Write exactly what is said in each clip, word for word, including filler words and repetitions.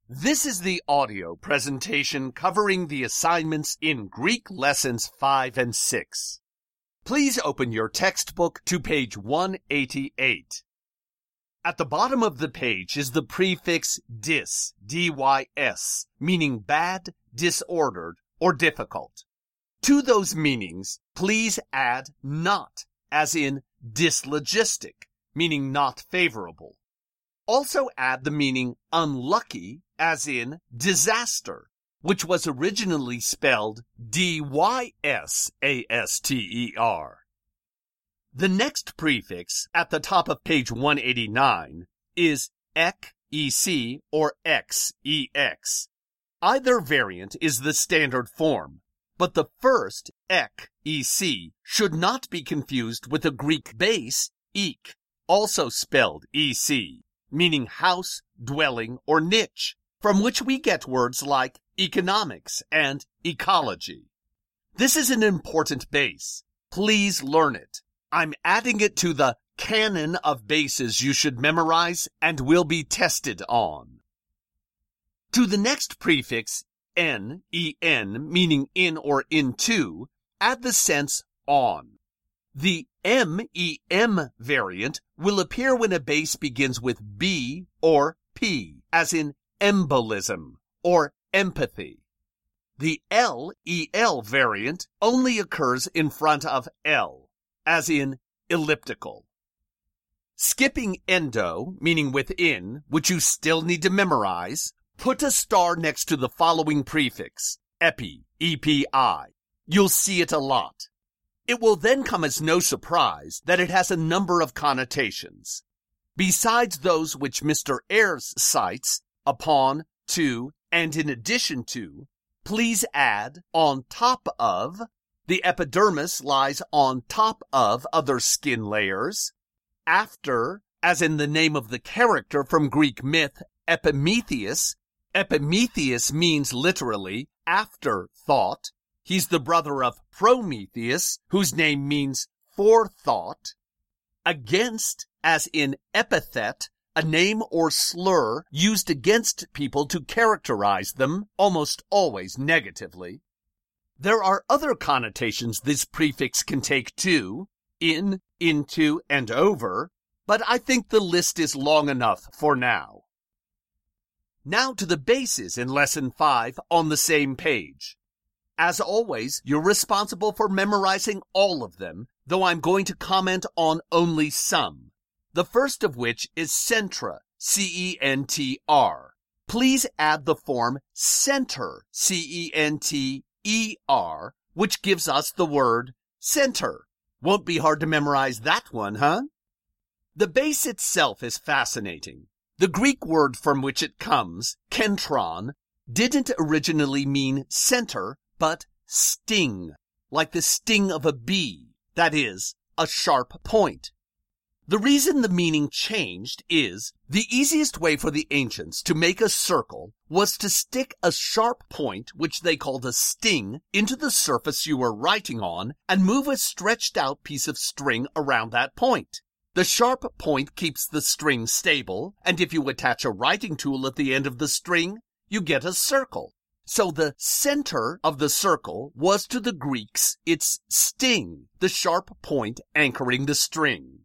This is the audio presentation covering the assignments in Greek Lessons five and six. Please open your textbook to page one eighty-eight. At the bottom of the page is the prefix dys, D Y S, meaning bad, disordered, or difficult. To those meanings, please add not, as in dyslogistic, meaning not favorable. Also add the meaning unlucky, as in disaster, which was originally spelled D Y S A S T E R. The next prefix at the top of page one eighty-nine is ek, E C, or X, E X. Either variant is the standard form, but the first, ek, E C, should not be confused with the Greek base, ek, also spelled E C, meaning house, dwelling, or niche, from which we get words like economics and ecology. This is an important base. Please learn it. I'm adding it to the canon of bases you should memorize and will be tested on. To the next prefix, N, E N, meaning in or into, add the sense on. The M E M variant will appear when a base begins with B or P, as in embolism or empathy. The L E L variant only occurs in front of L, as in elliptical. Skipping endo, meaning within, which you still need to memorize, put a star next to the following prefix, epi, E P I. You'll see it a lot. It will then come as no surprise that it has a number of connotations. Besides those which Mister Ayres cites, upon, to, and in addition to, please add on top of. The epidermis lies on top of other skin layers. After, as in the name of the character from Greek myth, Epimetheus. Epimetheus means literally afterthought. He's the brother of Prometheus, whose name means forethought. Against, as in epithet, a name or slur used against people to characterize them, almost always negatively. There are other connotations this prefix can take too, in, into, and over, but I think the list is long enough for now. Now to the bases in Lesson five on the same page. As always, you're responsible for memorizing all of them, though I'm going to comment on only some. The first of which is centra, C E N T R. Please add the form center, C E N T E R, which gives us the word center. Won't be hard to memorize that one, huh? The base itself is fascinating. The Greek word from which it comes, kentron, didn't originally mean center, but sting, like the sting of a bee, that is, a sharp point. The reason the meaning changed is the easiest way for the ancients to make a circle was to stick a sharp point, which they called a sting, into the surface you were writing on and move a stretched out piece of string around that point. The sharp point keeps the string stable, and if you attach a writing tool at the end of the string, you get a circle. So the center of the circle was to the Greeks its sting, the sharp point anchoring the string.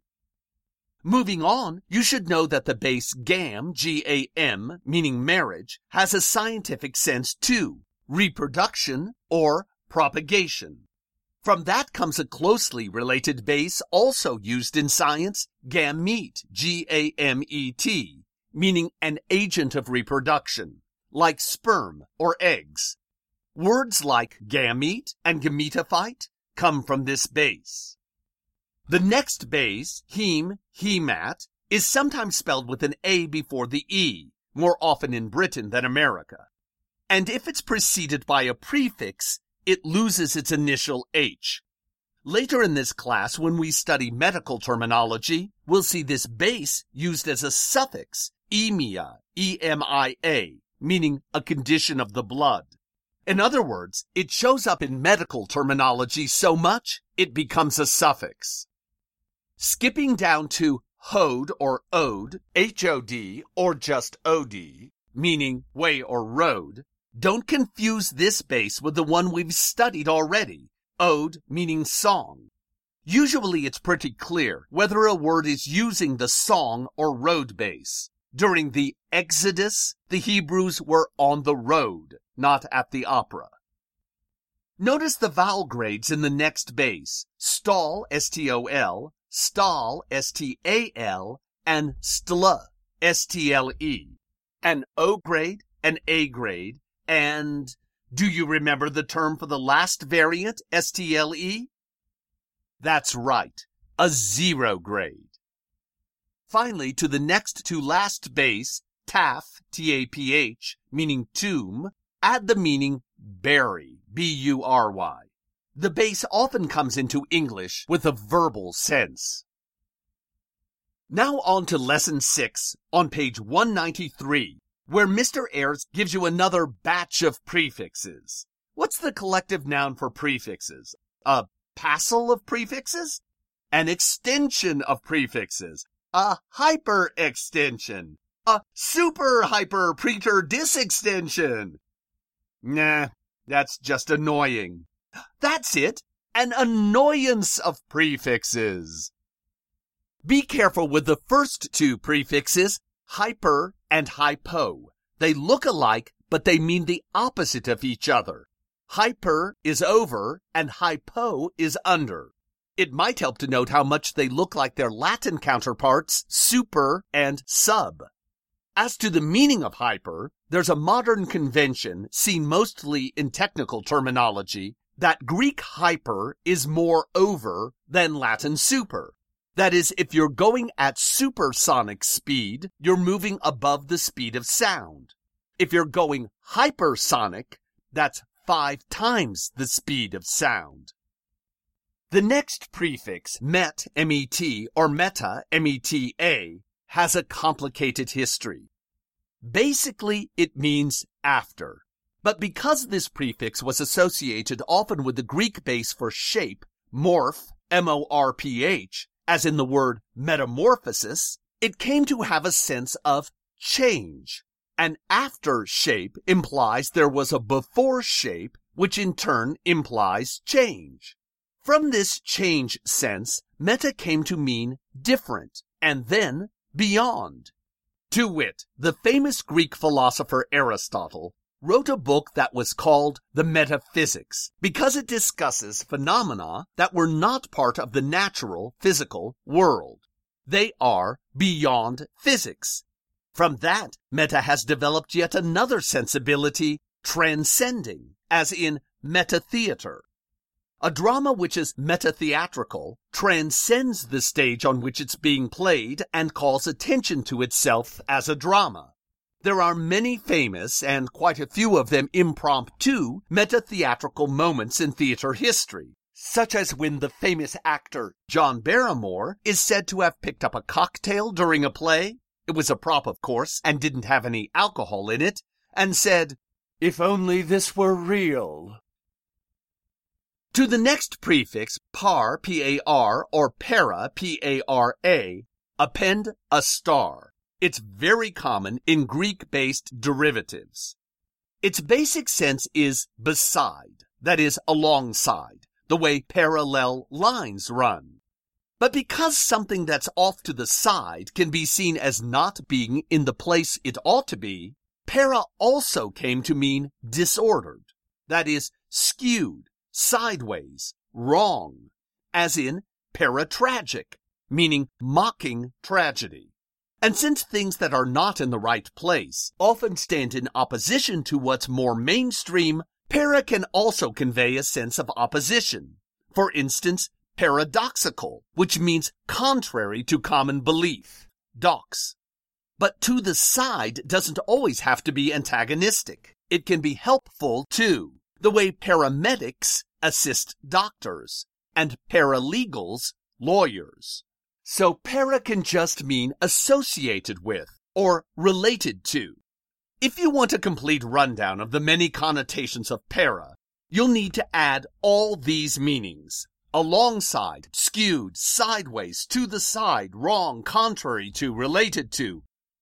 Moving on, you should know that the base gam, G A M, meaning marriage, has a scientific sense too, reproduction or propagation. From that comes a closely related base also used in science, gamete, G A M E T, meaning an agent of reproduction, like sperm or eggs. Words like gamete and gametophyte come from this base. The next base, heme, hemat, is sometimes spelled with an A before the E, more often in Britain than America. And if it's preceded by a prefix, it loses its initial H. Later in this class, when we study medical terminology, we'll see this base used as a suffix, emia, E M I A, meaning a condition of the blood. In other words, it shows up in medical terminology so much, it becomes a suffix. Skipping down to hode or ode, H O D, or just O D, meaning way or road, don't confuse this base with the one we've studied already, ode, meaning song. Usually it's pretty clear whether a word is using the song or road base. During the Exodus, the Hebrews were on the road, not at the opera. Notice the vowel grades in the next base: stol, S T O L, stal, S T A L, and stl, S T L E. An O grade, an A grade, and do you remember the term for the last variant, S T L E? That's right, a zero grade. Finally, to the next to last base, taf, T A P H, meaning tomb, add the meaning bury, B U R Y. The base often comes into English with a verbal sense. Now on to Lesson six on page one ninety-three, where Mister Ayres gives you another batch of prefixes. What's the collective noun for prefixes? A passel of prefixes? An extension of prefixes? A hyperextension? A super hyper preter disextension? Nah, that's just annoying. That's it, an annoyance of prefixes. Be careful with the first two prefixes, hyper and hypo. They look alike, but they mean the opposite of each other. Hyper is over and hypo is under. It might help to note how much they look like their Latin counterparts, super and sub. As to the meaning of hyper, there's a modern convention, seen mostly in technical terminology, that Greek hyper is more over than Latin super. That is, if you're going at supersonic speed, you're moving above the speed of sound. If you're going hypersonic, that's five times the speed of sound. The next prefix, met, M E T, or meta, M E T A, has a complicated history. Basically, it means after. But because this prefix was associated often with the Greek base for shape, morph, M O R P H, as in the word metamorphosis, it came to have a sense of change. An after shape implies there was a before shape, which in turn implies change. From this change sense, meta came to mean different, and then beyond. To wit, the famous Greek philosopher Aristotle wrote a book that was called The Metaphysics because it discusses phenomena that were not part of the natural, physical world. They are beyond physics. From that, meta has developed yet another sensibility, transcending, as in metatheater. A drama which is metatheatrical transcends the stage on which it's being played and calls attention to itself as a drama. There are many famous, and quite a few of them impromptu, metatheatrical moments in theater history, such as when the famous actor John Barrymore is said to have picked up a cocktail during a play. It was a prop, of course, and didn't have any alcohol in it, and said, "If only this were real." To the next prefix, par, P A R, or para, P A R A, append a star. It's very common in Greek-based derivatives. Its basic sense is beside, that is, alongside, the way parallel lines run. But because something that's off to the side can be seen as not being in the place it ought to be, para also came to mean disordered, that is, skewed, sideways, wrong, as in paratragic, meaning mocking tragedy. And since things that are not in the right place often stand in opposition to what's more mainstream, para can also convey a sense of opposition. For instance, paradoxical, which means contrary to common belief, dox. But to the side doesn't always have to be antagonistic. It can be helpful too, the way paramedics assist doctors, and paralegals lawyers. So para can just mean associated with, or related to. If you want a complete rundown of the many connotations of para, you'll need to add all these meanings: alongside, skewed, sideways, to the side, wrong, contrary to, related to.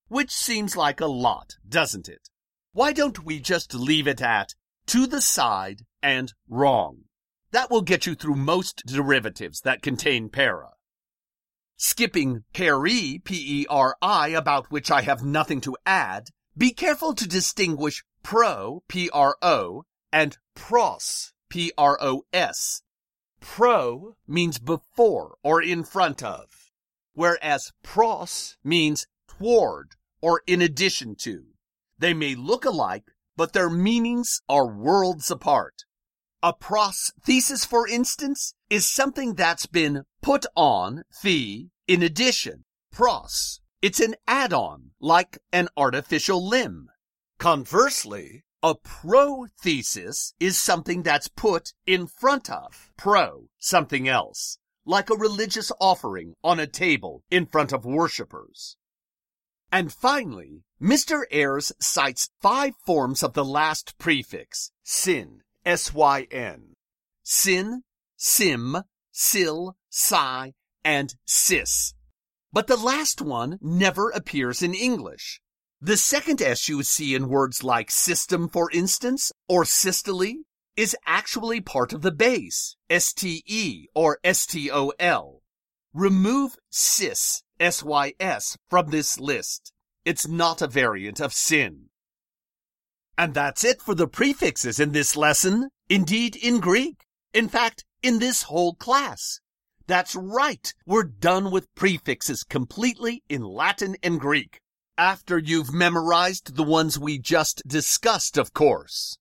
which seems like a lot, doesn't it? Why don't we just leave it at to the side and wrong? That will get you through most derivatives that contain para. Skipping peri, P E R I, about which I have nothing to add, be careful to distinguish pro, P R O, and pros, P R O S. Pro means before or in front of, whereas pros means toward or in addition to. They may look alike, but their meanings are worlds apart. A prosthesis, for instance, is something that's been put on, the, in addition, pros. It's an add-on, like an artificial limb. Conversely, a prothesis is something that's put in front of, pro, something else, like a religious offering on a table in front of worshippers. And finally, Mister Ayres cites five forms of the last prefix, sin, S Y N. Sin, sim, sil, si, and sis. But the last one never appears in English. The second S you see in words like system, for instance, or systole, is actually part of the base, S T E or S T O L. Remove sis, S Y S, from this list. It's not a variant of sin. And that's it for the prefixes in this lesson, indeed in Greek. In fact, in this whole class. That's right, we're done with prefixes completely in Latin and Greek. After you've memorized the ones we just discussed, of course.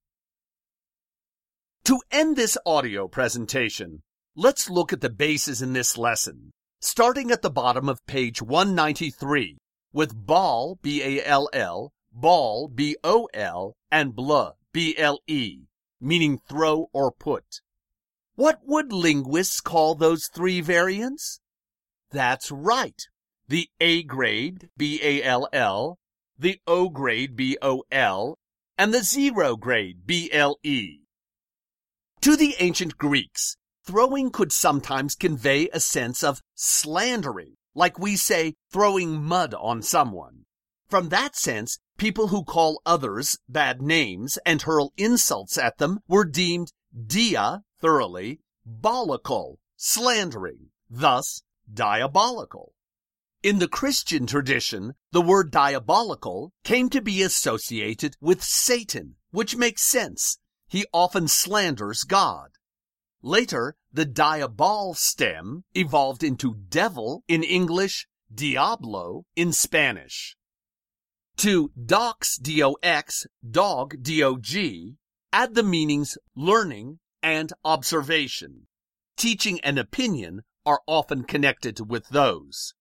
To end this audio presentation, let's look at the bases in this lesson, starting at the bottom of page one ninety-three, with ball, B A L L, ball, B O L, and ble, B L E, meaning throw or put. What would linguists call those three variants? That's right. The A grade, B A L L, the O grade, B O L, and the zero grade, B L E. To the ancient Greeks, throwing could sometimes convey a sense of slandering, like we say throwing mud on someone. From that sense, people who call others bad names and hurl insults at them were deemed dia, thoroughly, bolical, slandering, thus diabolical. In the Christian tradition, the word diabolical came to be associated with Satan, which makes sense. He often slanders God. Later, the diabol stem evolved into devil in English, diablo in Spanish. To dox, D O X, dog, D O G, add the meanings learning and observation. Teaching and opinion are often connected with those.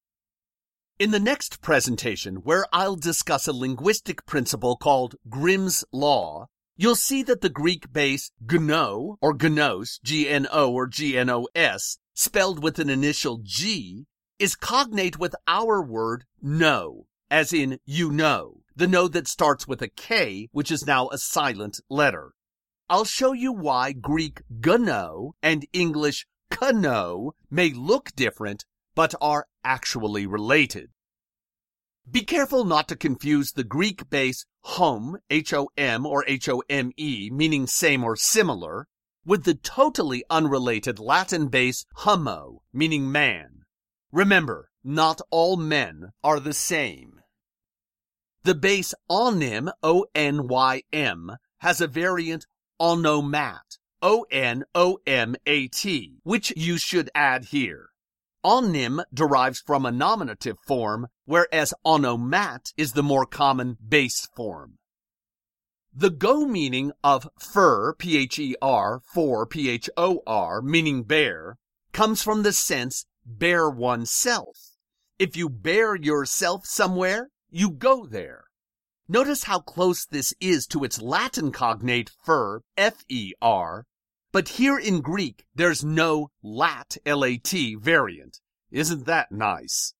In the next presentation, where I'll discuss a linguistic principle called Grimm's Law, you'll see that the Greek base gno or gnos, G N O or G N O S, spelled with an initial G, is cognate with our word know, as in you know, the know that starts with a K, which is now a silent letter. I'll show you why Greek gno and English kno may look different, but are actually related. Be careful not to confuse the Greek base hom, H O M or H O M E, meaning same or similar, with the totally unrelated Latin base homo, meaning man. Remember, not all men are the same. The base onym, O N Y M, has a variant onomat, O N O M A T, which you should add here. Onym derives from a nominative form, whereas onomat is the more common base form. The go meaning of pher, P H E R, for, P H O R, meaning bear, comes from the sense bear oneself. If you bear yourself somewhere, you go there. Notice how close this is to its Latin cognate fer, F E R, but here in Greek there's no lat, L A T, variant. Isn't that nice?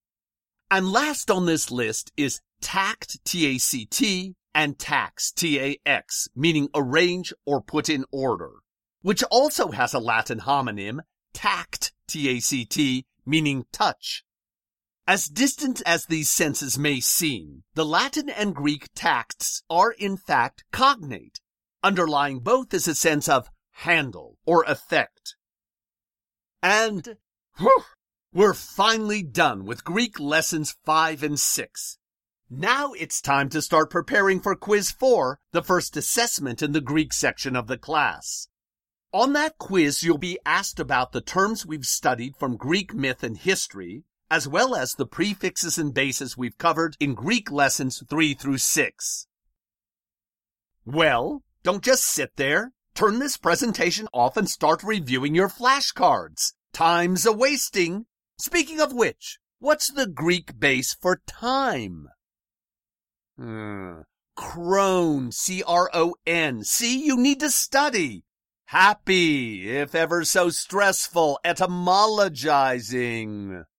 And last on this list is tact, T A C T, and tax, T A X, meaning arrange or put in order, which also has a Latin homonym, tact, T A C T, meaning touch. As distant as these senses may seem, the Latin and Greek texts are in fact cognate. Underlying both is a sense of handle or effect. And whew, we're finally done with Greek lessons five and six. Now it's time to start preparing for quiz four, the first assessment in the Greek section of the class. On that quiz, you'll be asked about the terms we've studied from Greek myth and history, as well as the prefixes and bases we've covered in Greek lessons three through six. Well, don't just sit there. Turn this presentation off and start reviewing your flashcards. Time's a-wasting. Speaking of which, what's the Greek base for time? Hmm. Cron, C R O N. See, you need to study. Happy, if ever so stressful, etymologizing.